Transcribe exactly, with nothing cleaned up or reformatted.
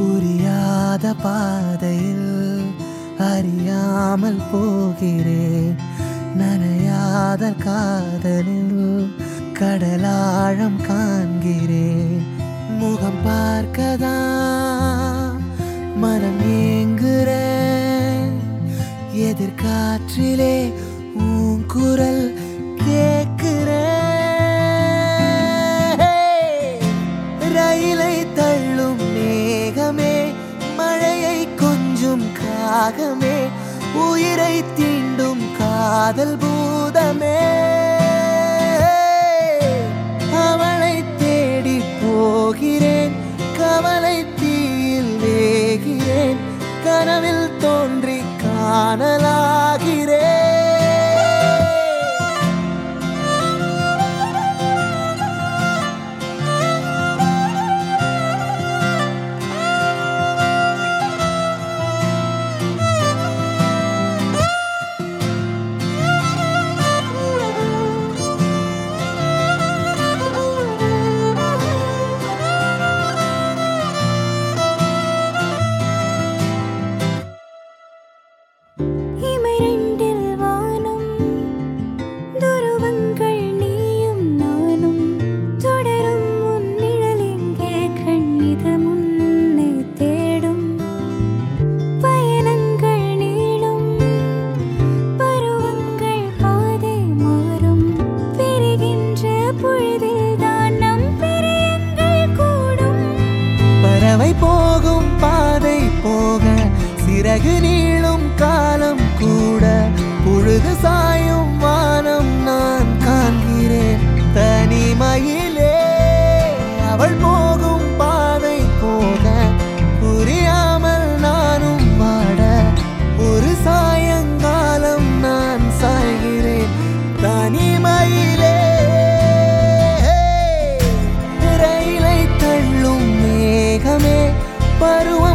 புரியாத பாதையில் அறியாமல் போகிறேன். நனையாத காதலில் கடலாழம் காண்கிறேன். முகம் பார்க்கதான் மனம் ஏங்குறேன். எதிர்காற்றிலே உன் குரல் கேட்கிறேன். ரயிலை தள்ளும் மேகமே, மழையை கொஞ்சம் காகமே, உயிரை தீண்டும் காதல் பூதமே. அவளை தேடி போகிறேன், கவலை தீயில் வேகிறேன், கனவில் தோன்றி காணலாகிறேன். பறவை போகும் பாதை போக, சிறகு நீளும் காலம் கூட, பொழுது சாயும் வானம் நான் காண்கிறேன் தனிமையிலே. அவள் போகும் பாதை போக புரியாமல் நானும் வாட, ஒரு சாயங்காலம் நான் சாய்கிறேன் தனிமையிலே. ரயிலை தள்ளும் மேகமே, பருவம்